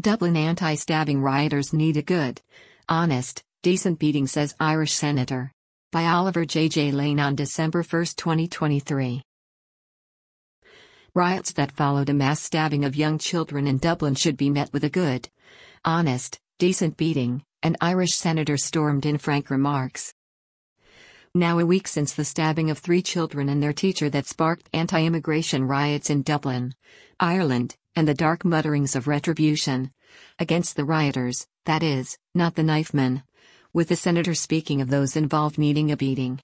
Dublin anti-stabbing rioters need a good, honest, decent beating, says Irish Senator. By Oliver J. Lane on December 1, 2023. Riots that followed a mass stabbing of young children in Dublin should be met with a good, honest, decent beating, an Irish senator stormed in frank remarks. Now a week since the stabbing of 3 children and their teacher that sparked anti-immigration riots in Dublin, Ireland, and the dark mutterings of retribution against the rioters, that is, not the knifemen, with the senator speaking of those involved needing a beating.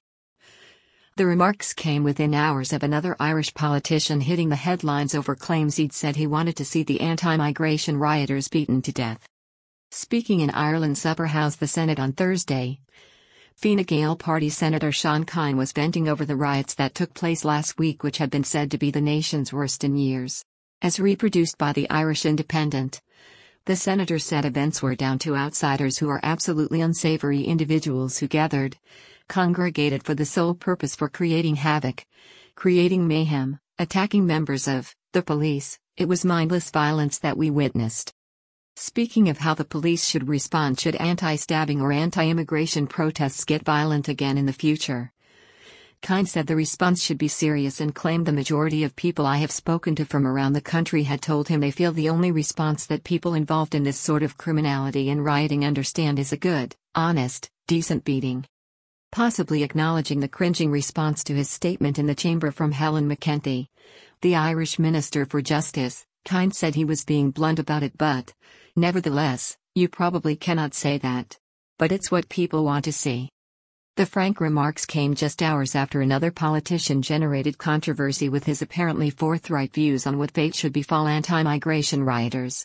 The remarks came within hours of another Irish politician hitting the headlines over claims he'd said he wanted to see the anti-migration rioters beaten to death. Speaking in Ireland's upper house, the Senate, on Thursday, Fine Gael party Senator Sean Keane was venting over the riots that took place last week, which had been said to be the nation's worst in years. As reproduced by the Irish Independent, the senator said events were down to outsiders who are absolutely unsavory individuals who congregated for the sole purpose for creating havoc, creating mayhem, attacking members of the police. It was mindless violence that we witnessed. Speaking of how the police should respond should anti-stabbing or anti-immigration protests get violent again in the future, Keane said the response should be serious and claimed the majority of people I have spoken to from around the country had told him they feel the only response that people involved in this sort of criminality and rioting understand is a good, honest, decent beating. Possibly acknowledging the cringing response to his statement in the chamber from Helen McEntee, the Irish Minister for Justice, Keane said he was being blunt about it, but, nevertheless, you probably cannot say that. But it's what people want to see. The frank remarks came just hours after another politician generated controversy with his apparently forthright views on what fate should befall anti-migration rioters.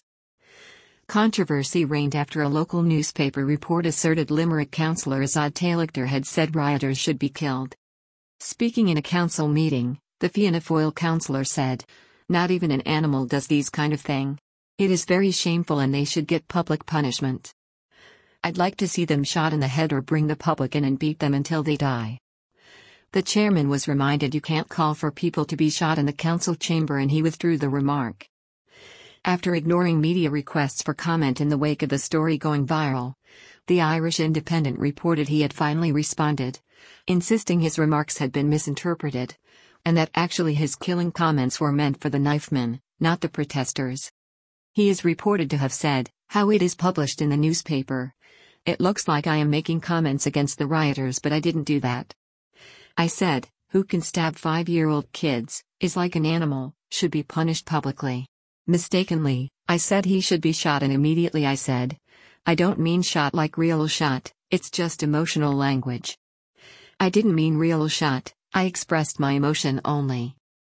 Controversy reigned after a local newspaper report asserted Limerick councillor Azad Taylor had said rioters should be killed. Speaking in a council meeting, the Fianna Fáil councillor said, "Not even an animal does these kind of thing. It is very shameful and they should get public punishment. I'd like to see them shot in the head or bring the public in and beat them until they die." The chairman was reminded you can't call for people to be shot in the council chamber, and he withdrew the remark. After ignoring media requests for comment in the wake of the story going viral, the Irish Independent reported he had finally responded, insisting his remarks had been misinterpreted, and that actually his killing comments were meant for the knifemen, not the protesters. He is reported to have said, "How it is published in the newspaper, it looks like I am making comments against the rioters, but I didn't do that. I said, who can stab 5-year-old kids, is like an animal, should be punished publicly. Mistakenly, I said he should be shot, and immediately I said, I don't mean shot like real shot, it's just emotional language. I didn't mean real shot, I expressed my emotion only."